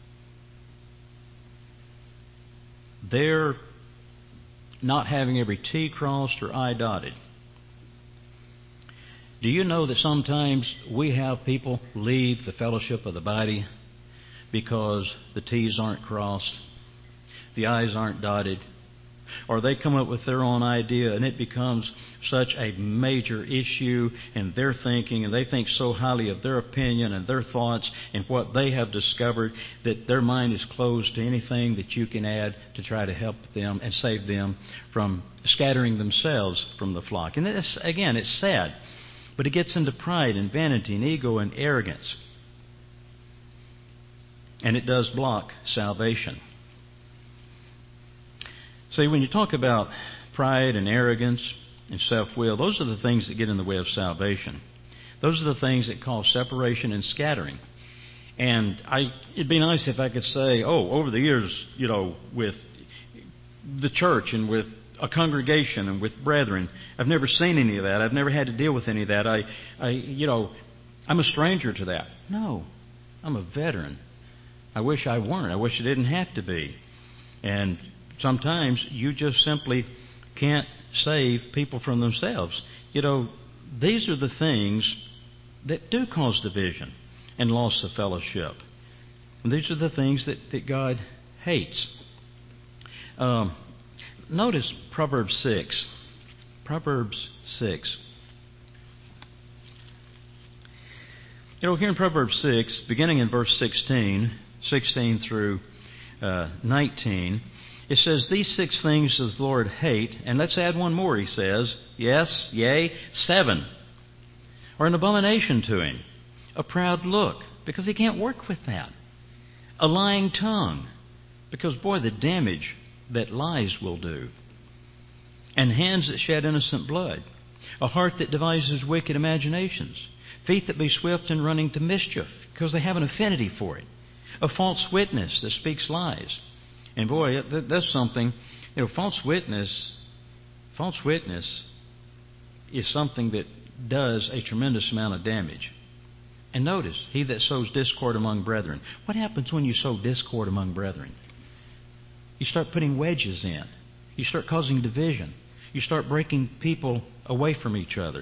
They're not having every T crossed or I dotted. Do you know that sometimes we have people leave the fellowship of the body because the T's aren't crossed, the I's aren't dotted, or they come up with their own idea and it becomes such a major issue in their thinking, and they think so highly of their opinion and their thoughts and what they have discovered that their mind is closed to anything that you can add to try to help them and save them from scattering themselves from the flock. And this, again, it's sad, but it gets into pride and vanity and ego and arrogance. And it does block salvation. See, when you talk about pride and arrogance and self-will, those are the things that get in the way of salvation. Those are the things that cause separation and scattering. And it'd be nice if I could say, oh, over the years, with the church and with a congregation and with brethren, I've never seen any of that. I've never had to deal with any of that. I'm a stranger to that. No, I'm a veteran. I wish I weren't. I wish I didn't have to be. And sometimes you just simply can't save people from themselves. These are the things that do cause division and loss of fellowship. And these are the things that God hates. Notice Proverbs 6. Proverbs 6. Here in Proverbs 6, beginning in verse 16 through 19, it says, "These 6 things does the Lord hate," and let's add one more, he says, yes, yea, 7, "are an abomination to him. A proud look," because he can't work with that. "A lying tongue," because, boy, the damage that lies will do. "And hands that shed innocent blood. A heart that devises wicked imaginations. Feet that be swift in running to mischief," because they have an affinity for it. "A false witness that speaks lies." And boy, that's something, false witness is something that does a tremendous amount of damage. And notice, "he that sows discord among brethren." What happens when you sow discord among brethren? You start putting wedges in. You start causing division. You start breaking people away from each other.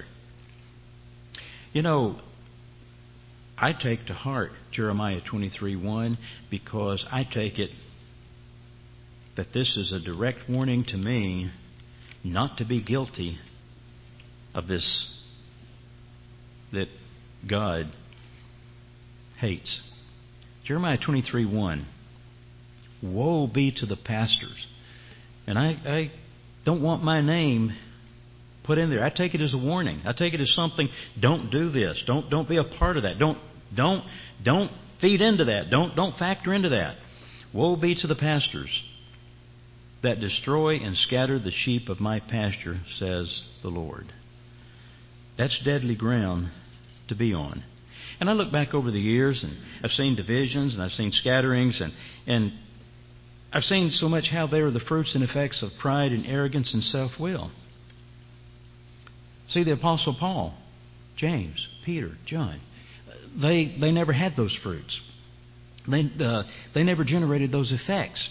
I take to heart Jeremiah 23:1 because I take it that this is a direct warning to me not to be guilty of this that God hates. Jeremiah 23:1. "Woe be to the pastors." And I don't want my name put in there. I take it as a warning. I take it as something, don't do this. Don't be a part of that. Don't feed into that. Don't factor into that. "Woe be to the pastors that destroy and scatter the sheep of my pasture, says the Lord." That's deadly ground to be on. And I look back over the years, and I've seen divisions, and I've seen scatterings, and I've seen so much how they are the fruits and effects of pride and arrogance and self-will. See, the Apostle Paul, James, Peter, John, they never had those fruits. They never generated those effects.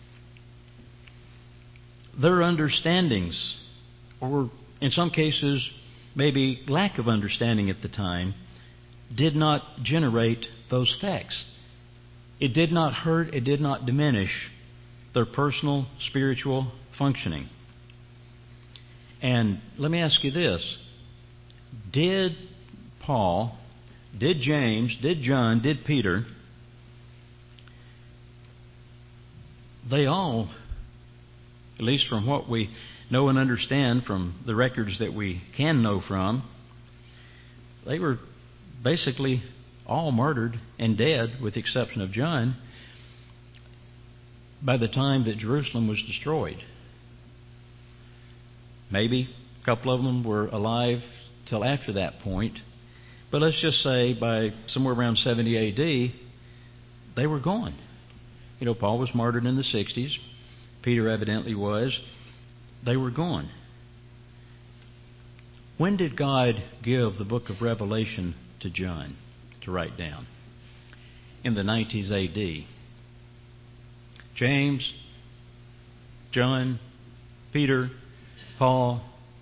Their understandings, or in some cases, maybe lack of understanding at the time, did not generate those effects. It did not hurt, it did not diminish their personal, spiritual functioning. And let me ask you this. Did Paul, did James, did John, did Peter, they all, at least from what we know and understand from the records that we can know from, they were basically all martyred and dead, with the exception of John, by the time that Jerusalem was destroyed. Maybe a couple of them were alive till after that point, but let's just say by somewhere around 70 A.D., they were gone. Paul was martyred in the 60s. Peter evidently was. They were gone. When did God give the book of Revelation to John to write down? In the 90s A.D. James, John, Peter, Paul,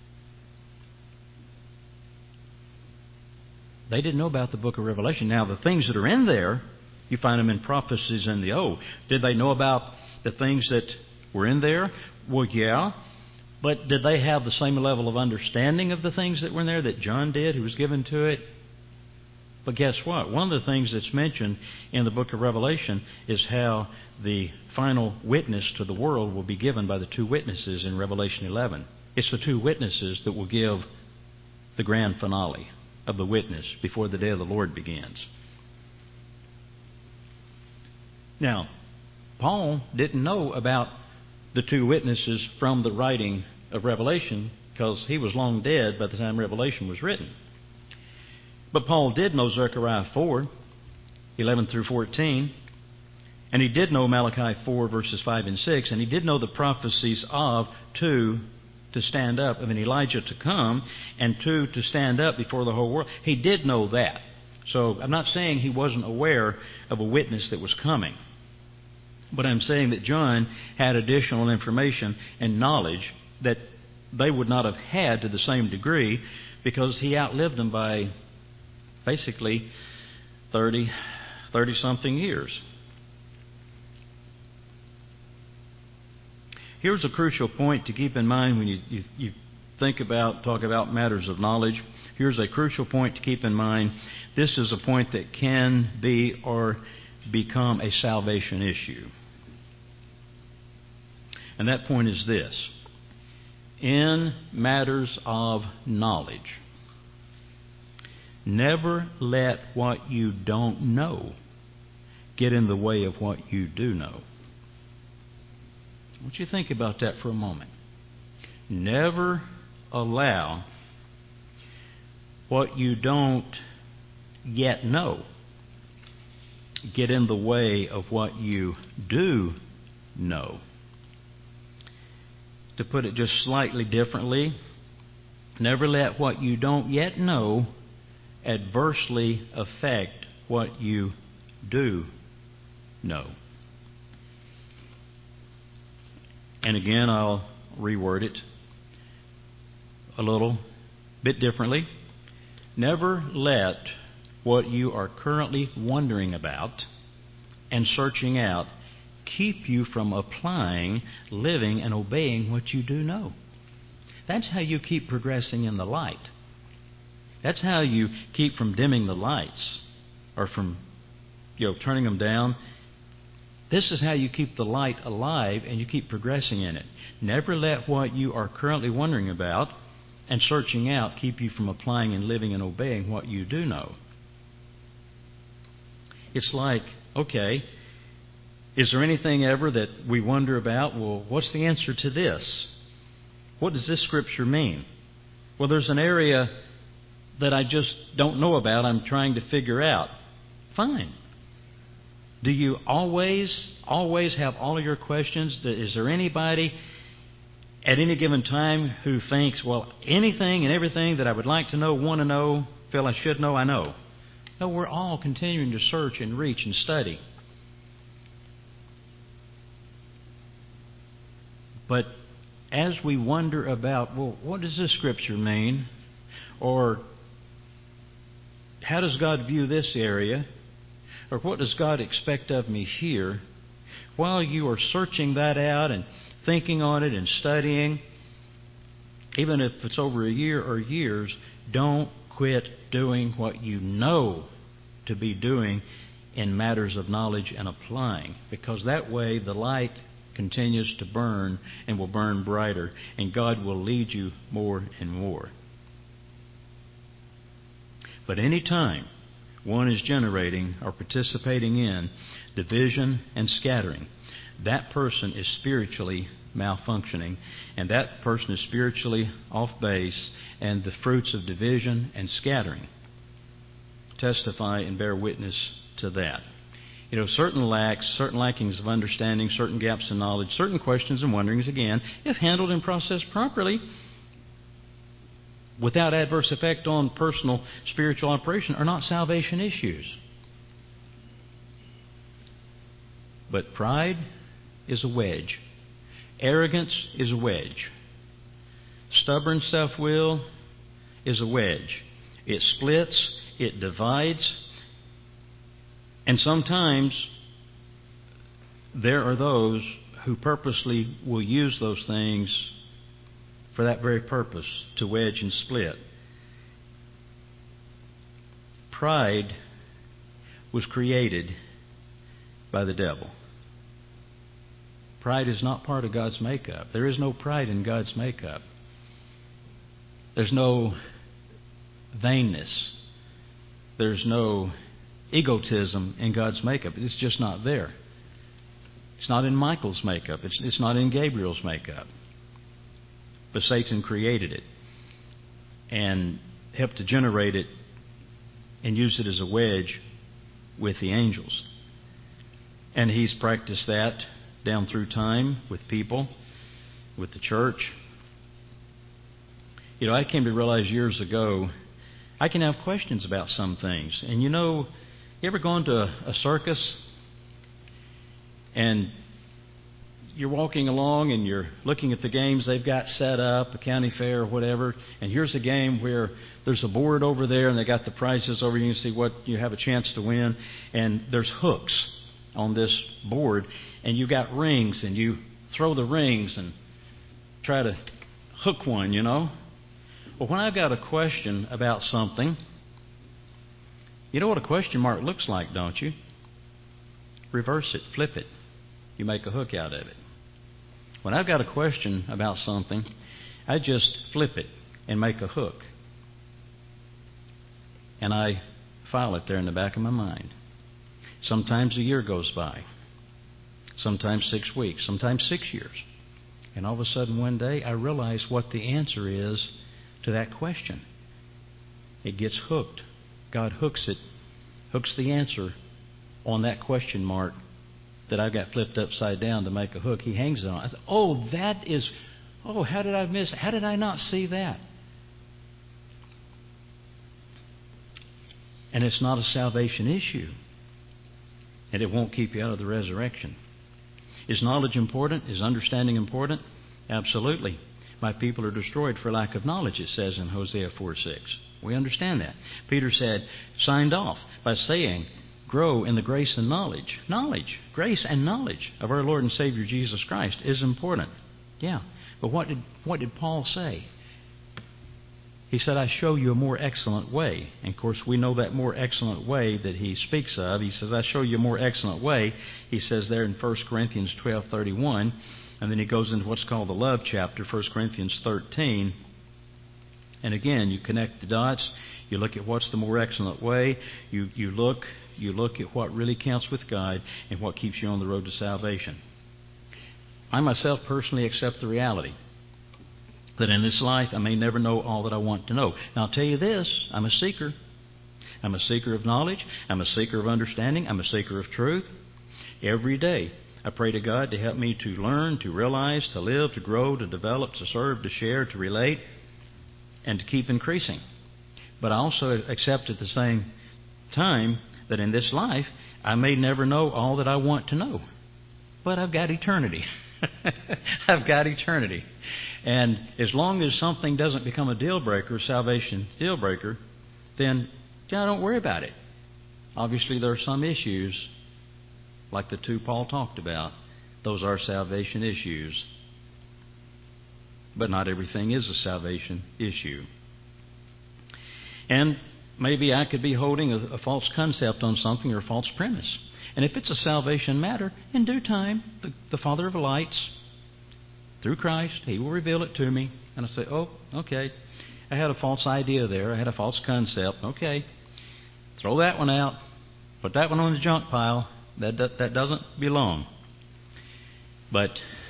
they didn't know about the book of Revelation. Now, the things that are in there, you find them in prophecies in the Old. Did they know about the things that were in there? Well, yeah. But did they have the same level of understanding of the things that were in there that John did, who was given to it? But guess what? One of the things that's mentioned in the book of Revelation is how the final witness to the world will be given by the two witnesses in Revelation 11. It's the two witnesses that will give the grand finale of the witness before the day of the Lord begins. Now, Paul didn't know about the two witnesses from the writing of Revelation because he was long dead by the time Revelation was written. But Paul did know Zechariah 4. 11 through 14. And he did know Malachi 4, verses 5 and 6. And he did know the prophecies of 2, to stand up, of an Elijah to come, and 2, to stand up before the whole world. He did know that. So I'm not saying he wasn't aware of a witness that was coming. But I'm saying that John had additional information and knowledge that they would not have had to the same degree, because he outlived them by basically 30-something years. Here's a crucial point to keep in mind when you talk about matters of knowledge. Here's a crucial point to keep in mind. This is a point that can be or become a salvation issue. And that point is this: in matters of knowledge, never let what you don't know get in the way of what you do know. I want you to think about that for a moment. Never allow what you don't yet know get in the way of what you do know. To put it just slightly differently, never let what you don't yet know adversely affect what you do know. And again, I'll reword it a little bit differently. Never let what you are currently wondering about and searching out keep you from applying, living, and obeying what you do know. That's how you keep progressing in the light. That's how you keep from dimming the lights or from turning them down. This is how you keep the light alive and you keep progressing in it. Never let what you are currently wondering about and searching out keep you from applying and living and obeying what you do know. It's like, okay, is there anything ever that we wonder about? Well, what's the answer to this? What does this scripture mean? Well, there's an area that I just don't know about. I'm trying to figure out. Fine. Do you always have all of your questions? Is there anybody at any given time who thinks, well, anything and everything that I would like to know, want to know, feel I should know, I know? No, we're all continuing to search and reach and study. But as we wonder about, well, what does this scripture mean? Or how does God view this area? Or what does God expect of me here? While you are searching that out and thinking on it and studying, even if it's over a year or years, don't quit doing what you know to be doing in matters of knowledge and applying. Because that way the light continues to burn and will burn brighter, and God will lead you more and more. But any time one is generating or participating in division and scattering, that person is spiritually malfunctioning, and that person is spiritually off base, and the fruits of division and scattering testify and bear witness to that. Certain lacks, certain lackings of understanding, certain gaps in knowledge, certain questions and wonderings, again, if handled and processed properly, without adverse effect on personal spiritual operation, are not salvation issues. But pride is a wedge. Arrogance is a wedge. Stubborn self-will is a wedge. It splits, it divides, and sometimes there are those who purposely will use those things for that very purpose, to wedge and split. Pride was created by the devil. Pride is not part of God's makeup. There is no pride in God's makeup. There's no vainness. There's no egotism in God's makeup. It's just not there. It's not in Michael's makeup. It's not in Gabriel's makeup. But Satan created it and helped to generate it and use it as a wedge with the angels. And he's practiced that down through time with people, with the church. You know, I came to realize years ago, I can have questions about some things. And you know, you ever gone to a circus and you're walking along and you're looking at the games they've got set up, a county fair or whatever, and here's a game where there's a board over there and they got the prizes over. You can see what you have a chance to win, and there's hooks on this board, and you got rings, and you throw the rings and try to hook one, you know. Well, when I've got a question about something, you know what a question mark looks like, don't you? Reverse it, flip it. You make a hook out of it. When I've got a question about something, I just flip it and make a hook. And I file it there in the back of my mind. Sometimes a year goes by. Sometimes 6 weeks. Sometimes 6 years. And all of a sudden one day I realize what the answer is to that question. It gets hooked. God hooks it, hooks the answer on that question mark that I've got flipped upside down to make a hook. He hangs it on. I said, how did I miss? How did I not see that? And it's not a salvation issue. And it won't keep you out of the resurrection. Is knowledge important? Is understanding important? Absolutely. My people are destroyed for lack of knowledge, it says in Hosea 4:6. We understand that. Peter signed off by saying, grow in the grace and knowledge. Knowledge, grace and knowledge of our Lord and Savior Jesus Christ is important. Yeah. But what did Paul say? He said, I show you a more excellent way. And of course, we know that more excellent way that he speaks of. He says, I show you a more excellent way. He says there in 1 Corinthians 12:31. And then he goes into what's called the love chapter, 1 Corinthians 13. And again, you connect the dots. You look at what's the more excellent way. You look at what really counts with God and what keeps you on the road to salvation. I myself personally accept the reality that in this life I may never know all that I want to know. Now I'll tell you this, I'm a seeker. I'm a seeker of knowledge. I'm a seeker of understanding. I'm a seeker of truth. Every day I pray to God to help me to learn, to realize, to live, to grow, to develop, to serve, to share, to relate, and to keep increasing. But I also accept at the same time that in this life I may never know all that I want to know. But I've got eternity. I've got eternity. And as long as something doesn't become a deal breaker, salvation deal breaker, then don't worry about it. Obviously there are some issues, like the two Paul talked about. Those are salvation issues. But not everything is a salvation issue. And maybe I could be holding a false concept on something or a false premise. And if it's a salvation matter, in due time, the Father of lights, through Christ, He will reveal it to me. And I say, oh, okay, I had a false idea there. I had a false concept. Okay, throw that one out. Put that one on the junk pile. That doesn't belong. But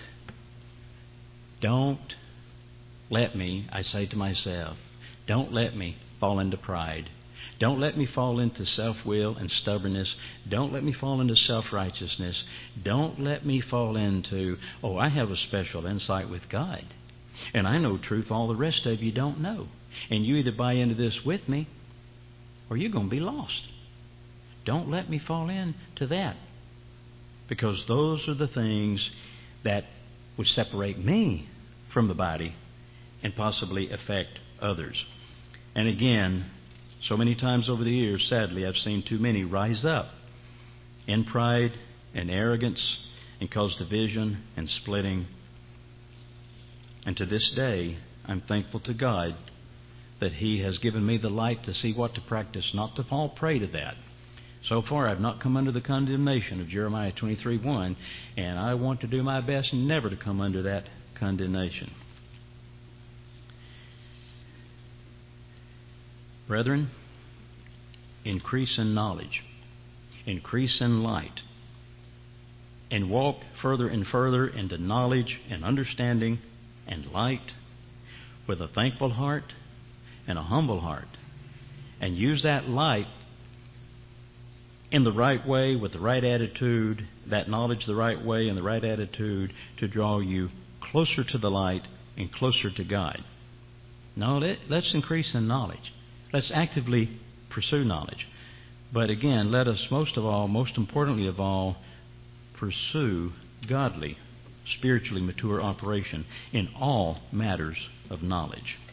don't let me, I say to myself, don't let me fall into pride. Don't let me fall into self-will and stubbornness. Don't let me fall into self-righteousness. Don't let me fall into, I have a special insight with God. And I know truth all the rest of you don't know. And you either buy into this with me or you're going to be lost. Don't let me fall into that. Because those are the things that would separate me from the body and possibly affect others. And again, so many times over the years, sadly, I've seen too many rise up in pride and arrogance and cause division and splitting. And to this day, I'm thankful to God that He has given me the light to see what to practice, not to fall prey to that. So far, I've not come under the condemnation of Jeremiah 23:1, and I want to do my best never to come under that condemnation. Brethren, increase in knowledge, increase in light, and walk further and further into knowledge and understanding and light with a thankful heart and a humble heart. And use that light in the right way, with the right attitude, that knowledge the right way and the right attitude to draw you closer to the light and closer to God. No, let's increase in knowledge. Let's actively pursue knowledge. But again, let us most importantly of all, pursue godly, spiritually mature operation in all matters of knowledge.